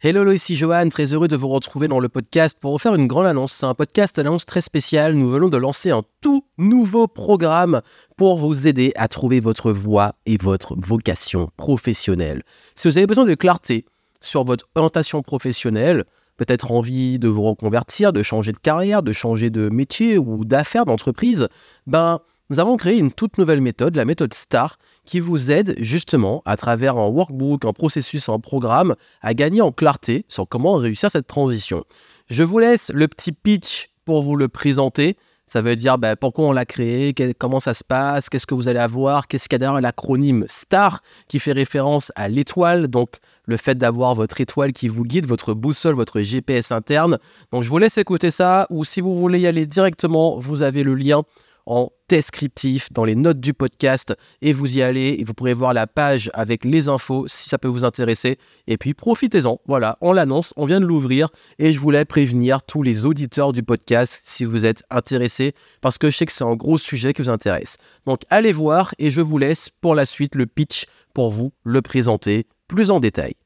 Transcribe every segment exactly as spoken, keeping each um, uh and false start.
Hello, ici Johan, très heureux de vous retrouver dans le podcast pour vous faire une grande annonce. C'est un podcast annonce très spécial. Nous venons de lancer un tout nouveau programme pour vous aider à trouver votre voie et votre vocation professionnelle. Si vous avez besoin de clarté sur votre orientation professionnelle, peut-être envie de vous reconvertir, de changer de carrière, de changer de métier ou d'affaires, d'entreprise, ben, nous avons créé une toute nouvelle méthode, la méthode STAR, qui vous aide justement à travers un workbook, un processus, un programme, à gagner en clarté sur comment réussir cette transition. Je vous laisse le petit pitch pour vous le présenter. Ça veut dire ben, pourquoi on l'a créé, quel, comment ça se passe, qu'est-ce que vous allez avoir, qu'est-ce qu'il y a derrière l'acronyme STAR qui fait référence à l'étoile, donc le fait d'avoir votre étoile qui vous guide, votre boussole, votre G P S interne. Donc je vous laisse écouter ça, ou si vous voulez y aller directement, vous avez le lien en descriptif dans les notes du podcast et vous y allez et vous pourrez voir la page avec les infos si ça peut vous intéresser et puis profitez-en, voilà, on l'annonce, on vient de l'ouvrir et je voulais prévenir tous les auditeurs du podcast si vous êtes intéressés parce que je sais que c'est un gros sujet qui vous intéresse. Donc allez voir et je vous laisse pour la suite le pitch pour vous le présenter plus en détail.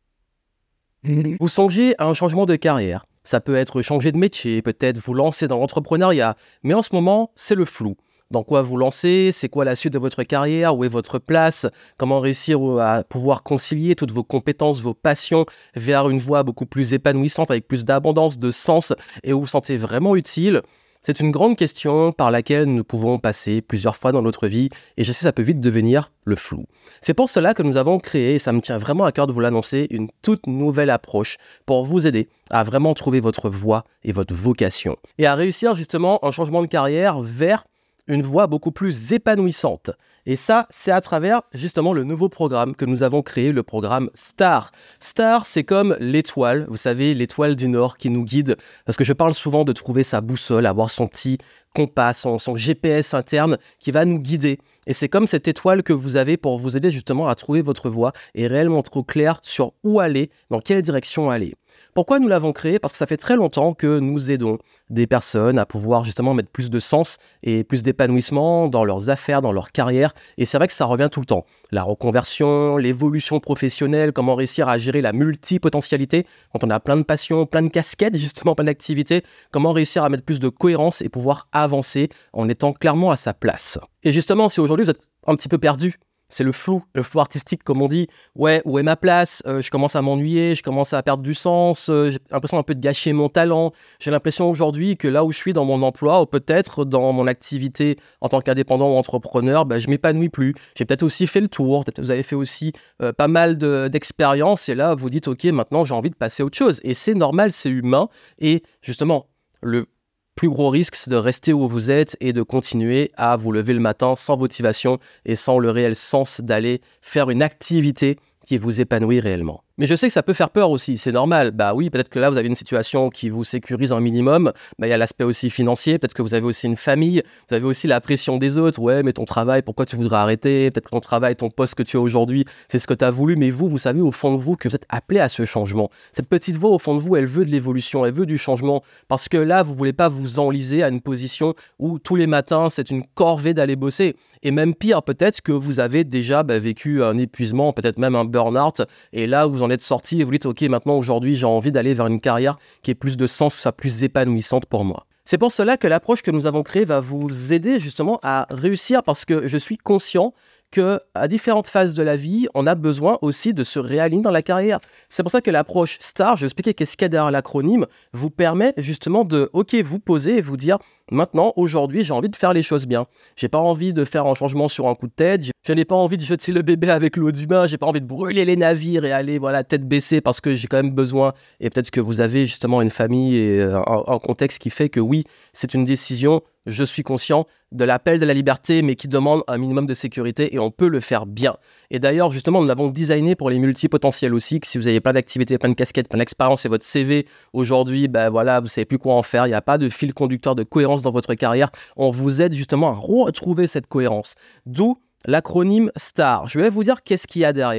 Vous songez à un changement de carrière. Ça peut être changer de métier, peut-être vous lancer dans l'entrepreneuriat, mais en ce moment, c'est le flou. Dans quoi vous lancez, c'est quoi la suite de votre carrière, où est votre place, comment réussir à pouvoir concilier toutes vos compétences, vos passions vers une voie beaucoup plus épanouissante, avec plus d'abondance, de sens, et où vous vous sentez vraiment utile. C'est une grande question par laquelle nous pouvons passer plusieurs fois dans notre vie et je sais ça peut vite devenir le flou. C'est pour cela que nous avons créé, et ça me tient vraiment à cœur de vous l'annoncer, une toute nouvelle approche pour vous aider à vraiment trouver votre voie et votre vocation et à réussir justement un changement de carrière vers une voie beaucoup plus épanouissante. Et ça, c'est à travers justement le nouveau programme que nous avons créé, le programme STAR. STAR, c'est comme l'étoile, vous savez, l'étoile du Nord qui nous guide, parce que je parle souvent de trouver sa boussole, avoir son petit compas, son, son G P S interne qui va nous guider. Et c'est comme cette étoile que vous avez pour vous aider justement à trouver votre voie et réellement être au clair sur où aller, dans quelle direction aller. Pourquoi nous l'avons créé ? Parce que ça fait très longtemps que nous aidons des personnes à pouvoir justement mettre plus de sens et plus d'épanouissement dans leurs affaires, dans leur carrière. Et c'est vrai que ça revient tout le temps. La reconversion, l'évolution professionnelle, comment réussir à gérer la multipotentialité quand on a plein de passions, plein de casquettes, justement plein d'activités. Comment réussir à mettre plus de cohérence et pouvoir avancer en étant clairement à sa place. Et justement, si aujourd'hui vous êtes un petit peu perdu, c'est le flou, le flou artistique comme on dit. Ouais, où est ma place ? euh, Je commence à m'ennuyer, je commence à perdre du sens, euh, j'ai l'impression un peu de gâcher mon talent. J'ai l'impression aujourd'hui que là où je suis dans mon emploi, ou peut-être dans mon activité en tant qu'indépendant ou entrepreneur, bah, je m'épanouis plus. J'ai peut-être aussi fait le tour, peut-être que vous avez fait aussi euh, pas mal de, d'expériences et là vous dites ok, maintenant j'ai envie de passer à autre chose. Et c'est normal, c'est humain. Et justement, le plus gros risque, c'est de rester où vous êtes et de continuer à vous lever le matin sans motivation et sans le réel sens d'aller faire une activité qui vous épanouit réellement. Mais je sais que ça peut faire peur aussi, c'est normal. Bah oui, peut-être que là, vous avez une situation qui vous sécurise un minimum. Bah, il y a l'aspect aussi financier, peut-être que vous avez aussi une famille, vous avez aussi la pression des autres. Ouais, mais ton travail, pourquoi tu voudrais arrêter ? Peut-être que ton travail, ton poste que tu as aujourd'hui, c'est ce que tu as voulu. Mais vous, vous savez au fond de vous que vous êtes appelé à ce changement. Cette petite voix au fond de vous, elle veut de l'évolution, elle veut du changement. Parce que là, vous ne voulez pas vous enliser à une position où tous les matins, c'est une corvée d'aller bosser. Et même pire, peut-être que vous avez déjà bah, vécu un épuisement, peut-être même un burn-out. Et là, vous en êtes sorti et vous dites ok, maintenant aujourd'hui j'ai envie d'aller vers une carrière qui ait plus de sens, qui soit plus épanouissante pour moi. C'est pour cela que l'approche que nous avons créée va vous aider justement à réussir parce que je suis conscient qu'à différentes phases de la vie, on a besoin aussi de se réaligner dans la carrière. C'est pour ça que l'approche STAR, je vais expliquer qu'est-ce qu'il y a derrière l'acronyme, vous permet justement de, ok, vous poser et vous dire, maintenant, aujourd'hui, j'ai envie de faire les choses bien. J'ai pas envie de faire un changement sur un coup de tête, je n'ai pas envie de jeter le bébé avec l'eau du bain, j'ai pas envie de brûler les navires et aller, voilà, tête baissée parce que j'ai quand même besoin, et peut-être que vous avez justement une famille et un, un contexte qui fait que oui, c'est une décision, je suis conscient de l'appel de la liberté, mais qui demande un minimum de sécurité et on peut le faire bien. Et d'ailleurs, justement, nous l'avons designé pour les multipotentiels aussi, que si vous avez plein d'activités, plein de casquettes, plein d'expérience et votre C V aujourd'hui, ben voilà, vous savez plus quoi en faire, il n'y a pas de fil conducteur de cohérence dans votre carrière, on vous aide justement à retrouver cette cohérence. D'où l'acronyme STAR. Je vais vous dire qu'est-ce qu'il y a derrière.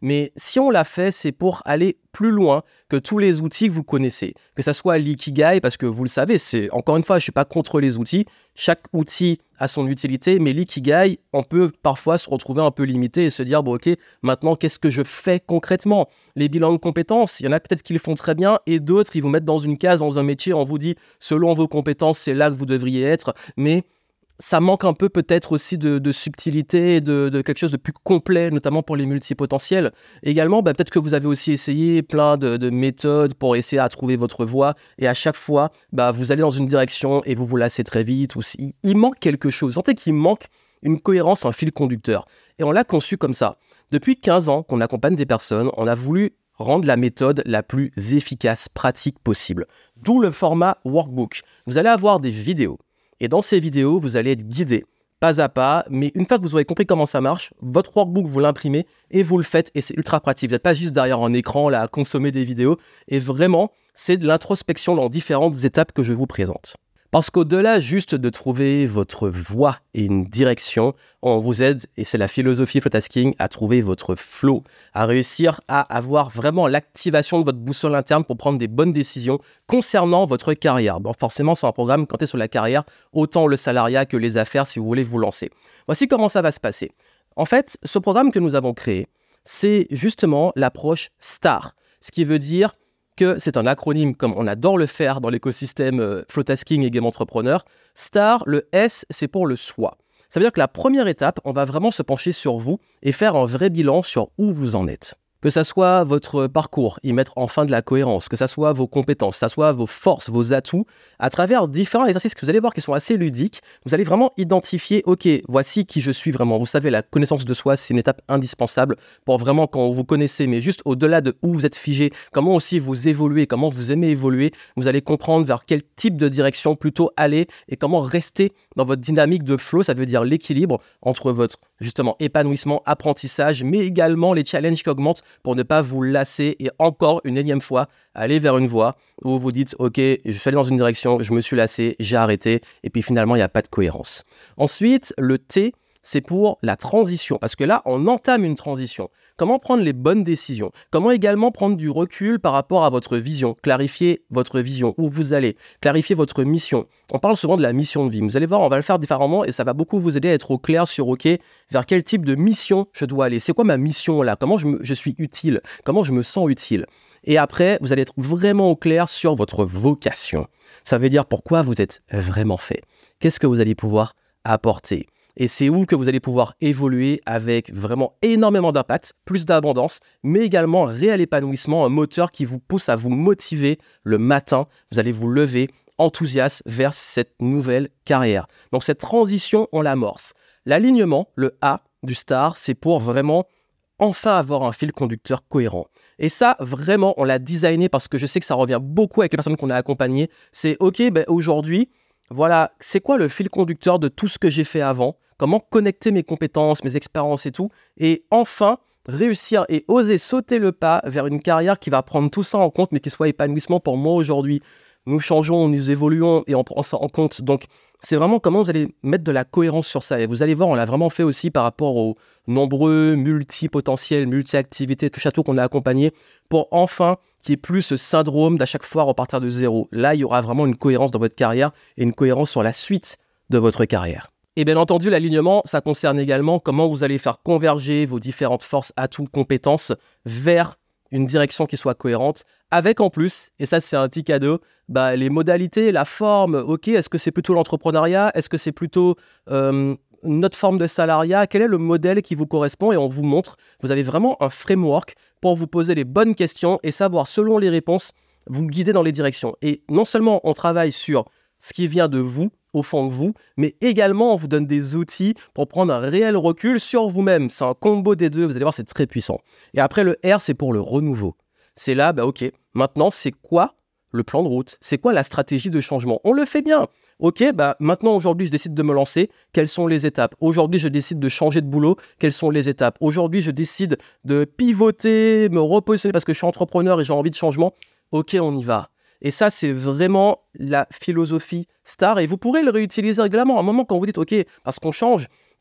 Mais si on l'a fait, c'est pour aller plus loin que tous les outils que vous connaissez. Que ça soit l'ikigai, parce que vous le savez, c'est encore une fois, je ne suis pas contre les outils. Chaque outil a son utilité, mais l'ikigai, on peut parfois se retrouver un peu limité et se dire, bon ok, maintenant qu'est-ce que je fais concrètement? Les bilans de compétences, il y en a peut-être qui le font très bien et d'autres, ils vous mettent dans une case, dans un métier, on vous dit, selon vos compétences, c'est là que vous devriez être, mais ça manque un peu peut-être aussi de, de subtilité, de, de quelque chose de plus complet, notamment pour les multipotentiels. Également, bah, peut-être que vous avez aussi essayé plein de, de méthodes pour essayer à trouver votre voie, et à chaque fois, bah, vous allez dans une direction et vous vous lassez très vite, ou si, il manque quelque chose. Vous sentez qu'il manque une cohérence, un fil conducteur. Et on l'a conçu comme ça. Depuis quinze ans qu'on accompagne des personnes, on a voulu rendre la méthode la plus efficace, pratique possible. D'où le format workbook. Vous allez avoir des vidéos. Et dans ces vidéos, vous allez être guidé, pas à pas, mais une fois que vous aurez compris comment ça marche, votre workbook, vous l'imprimez et vous le faites, et c'est ultra pratique. Vous n'êtes pas juste derrière un écran là, à consommer des vidéos, et vraiment, c'est de l'introspection dans différentes étapes que je vous présente. Parce qu'au-delà juste de trouver votre voie et une direction, on vous aide, et c'est la philosophie Flowtasking, à trouver votre flow, à réussir à avoir vraiment l'activation de votre boussole interne pour prendre des bonnes décisions concernant votre carrière. Bon, forcément, c'est un programme quand tu es sur la carrière, autant le salariat que les affaires si vous voulez vous lancer. Voici comment ça va se passer. En fait, ce programme que nous avons créé, c'est justement l'approche STAR, ce qui veut dire que c'est un acronyme comme on adore le faire dans l'écosystème euh, Flowtasking et Game Entrepreneur. STAR, le S, c'est pour le soi. Ça veut dire que la première étape, on va vraiment se pencher sur vous et faire un vrai bilan sur où vous en êtes. Que ça soit votre parcours, y mettre enfin de la cohérence, que ça soit vos compétences, que ça soit vos forces, vos atouts, à travers différents exercices que vous allez voir qui sont assez ludiques, vous allez vraiment identifier, ok, voici qui je suis vraiment. Vous savez, la connaissance de soi, c'est une étape indispensable pour vraiment quand vous connaissez, mais juste au-delà de où vous êtes figé, comment aussi vous évoluez, comment vous aimez évoluer, vous allez comprendre vers quel type de direction plutôt aller et comment rester dans votre dynamique de flow, ça veut dire l'équilibre entre votre justement épanouissement, apprentissage, mais également les challenges qui augmentent pour ne pas vous lasser et encore une énième fois aller vers une voie où vous dites ok, je suis allé dans une direction, je me suis lassé, j'ai arrêté et puis finalement il n'y a pas de cohérence. Ensuite, le T, c'est pour la transition, parce que là, on entame une transition. Comment prendre les bonnes décisions? Comment également prendre du recul par rapport à votre vision? Clarifier votre vision, où vous allez, clarifier votre mission. On parle souvent de la mission de vie. Vous allez voir, on va le faire différemment et ça va beaucoup vous aider à être au clair sur, ok, vers quel type de mission je dois aller? C'est quoi ma mission là? Comment je, me, je suis utile? Comment je me sens utile? Et après, vous allez être vraiment au clair sur votre vocation. Ça veut dire pourquoi vous êtes vraiment fait. Qu'est-ce que vous allez pouvoir apporter? Et c'est où que vous allez pouvoir évoluer avec vraiment énormément d'impact, plus d'abondance, mais également un réel épanouissement, un moteur qui vous pousse à vous motiver le matin. Vous allez vous lever enthousiaste vers cette nouvelle carrière. Donc cette transition, on l'amorce. L'alignement, le A du STAR, c'est pour vraiment enfin avoir un fil conducteur cohérent. Et ça, vraiment, on l'a designé parce que je sais que ça revient beaucoup avec les personnes qu'on a accompagnées. C'est ok, ben aujourd'hui, voilà, c'est quoi le fil conducteur de tout ce que j'ai fait avant? Comment connecter mes compétences, mes expériences et tout? Et enfin, réussir et oser sauter le pas vers une carrière qui va prendre tout ça en compte, mais qui soit épanouissement pour moi aujourd'hui. Nous changeons, nous évoluons et on prend ça en compte. Donc, c'est vraiment comment vous allez mettre de la cohérence sur ça. Et vous allez voir, on l'a vraiment fait aussi par rapport aux nombreux multi-potentiels, multi-activités, touche à tout qu'on a accompagnés pour enfin qu'il n'y ait plus ce syndrome d'à chaque fois repartir de zéro. Là, il y aura vraiment une cohérence dans votre carrière et une cohérence sur la suite de votre carrière. Et bien entendu, l'alignement, ça concerne également comment vous allez faire converger vos différentes forces, atouts, compétences vers une direction qui soit cohérente, avec en plus, et ça c'est un petit cadeau, bah, les modalités, la forme, ok, est-ce que c'est plutôt l'entrepreneuriat, est-ce que c'est plutôt euh, notre forme de salariat, quel est le modèle qui vous correspond, et on vous montre, vous avez vraiment un framework pour vous poser les bonnes questions et savoir selon les réponses, vous guider dans les directions. Et non seulement on travaille sur ce qui vient de vous, au fond de vous, mais également on vous donne des outils pour prendre un réel recul sur vous-même. C'est un combo des deux, vous allez voir, c'est très puissant. Et après, le R, c'est pour le renouveau. C'est là, bah ok, maintenant, c'est quoi le plan de route? C'est quoi la stratégie de changement? On le fait bien. Ok, bah maintenant, aujourd'hui, je décide de me lancer. Quelles sont les étapes? Aujourd'hui, je décide de changer de boulot. Quelles sont les étapes? Aujourd'hui, je décide de pivoter, me repositionner parce que je suis entrepreneur et j'ai envie de changement. Ok, on y va. Et ça, c'est vraiment la philosophie STAR. Et vous pourrez le réutiliser régulièrement. À un moment, quand vous dites, OK, parce qu'on change,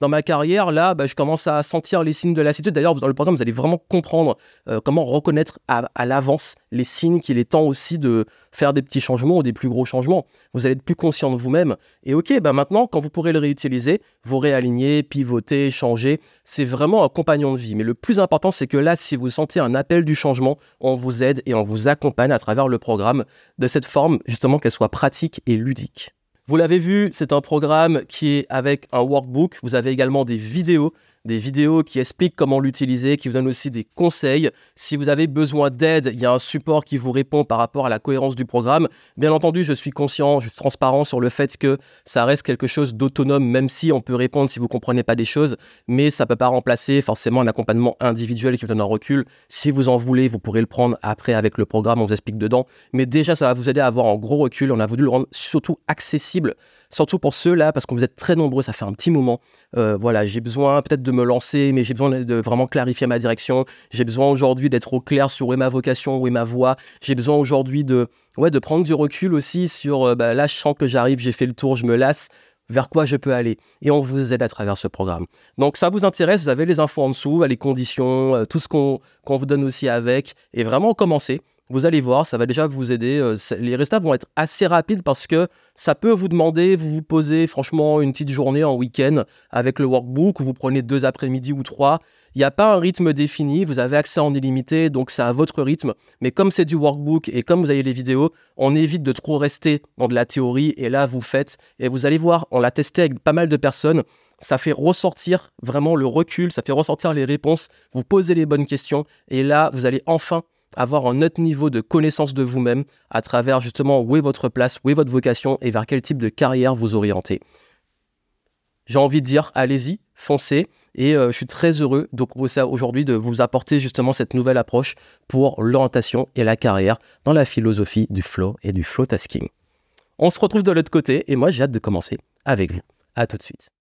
dans ma carrière, là, bah, je commence à sentir les signes de lassitude. D'ailleurs, dans le programme, vous allez vraiment comprendre euh, comment reconnaître à, à l'avance les signes qu'il est temps aussi de faire des petits changements ou des plus gros changements. Vous allez être plus conscient de vous-même. Et ok, bah maintenant, quand vous pourrez le réutiliser, vous réaligner, pivoter, changer. C'est vraiment un compagnon de vie. Mais le plus important, c'est que là, si vous sentez un appel du changement, on vous aide et on vous accompagne à travers le programme de cette forme, justement, qu'elle soit pratique et ludique. Vous l'avez vu, c'est un programme qui est avec un workbook. Vous avez également des vidéos, des vidéos qui expliquent comment l'utiliser, qui vous donnent aussi des conseils. Si vous avez besoin d'aide, il y a un support qui vous répond par rapport à la cohérence du programme. Bien entendu, je suis conscient, je suis transparent sur le fait que ça reste quelque chose d'autonome, même si on peut répondre si vous ne comprenez pas des choses, mais ça ne peut pas remplacer forcément un accompagnement individuel qui vous donne un recul. Si vous en voulez, vous pourrez le prendre après avec le programme, on vous explique dedans. Mais déjà, ça va vous aider à avoir un gros recul. On a voulu le rendre surtout accessible, surtout pour ceux-là, parce que vous êtes très nombreux, ça fait un petit moment. Euh, voilà, j'ai besoin peut-être de me lancer, mais j'ai besoin de vraiment clarifier ma direction. J'ai besoin aujourd'hui d'être au clair sur où est ma vocation, où est ma voie. J'ai besoin aujourd'hui de, ouais, de prendre du recul aussi sur, euh, bah, là, je sens que j'arrive, j'ai fait le tour, je me lasse. Vers quoi je peux aller. Et on vous aide à travers ce programme. Donc, ça vous intéresse, vous avez les infos en dessous, les conditions, euh, tout ce qu'on, qu'on vous donne aussi avec. Et vraiment, commencez. Vous allez voir, ça va déjà vous aider. Les résultats vont être assez rapides parce que ça peut vous demander, vous vous posez franchement une petite journée en week-end avec le workbook, où vous prenez deux après-midi ou trois. Il n'y a pas un rythme défini, vous avez accès en illimité, donc c'est à votre rythme. Mais comme c'est du workbook et comme vous avez les vidéos, on évite de trop rester dans de la théorie. Et là, vous faites. Et vous allez voir, on l'a testé avec pas mal de personnes. Ça fait ressortir vraiment le recul, ça fait ressortir les réponses. Vous posez les bonnes questions. Et là, vous allez enfin avoir un autre niveau de connaissance de vous-même à travers justement où est votre place, où est votre vocation et vers quel type de carrière vous orientez. J'ai envie de dire, allez-y, foncez. Et euh, je suis très heureux de ça aujourd'hui, de vous apporter justement cette nouvelle approche pour l'orientation et la carrière dans la philosophie du flow et du flow tasking. On se retrouve de l'autre côté et moi j'ai hâte de commencer avec vous. À tout de suite.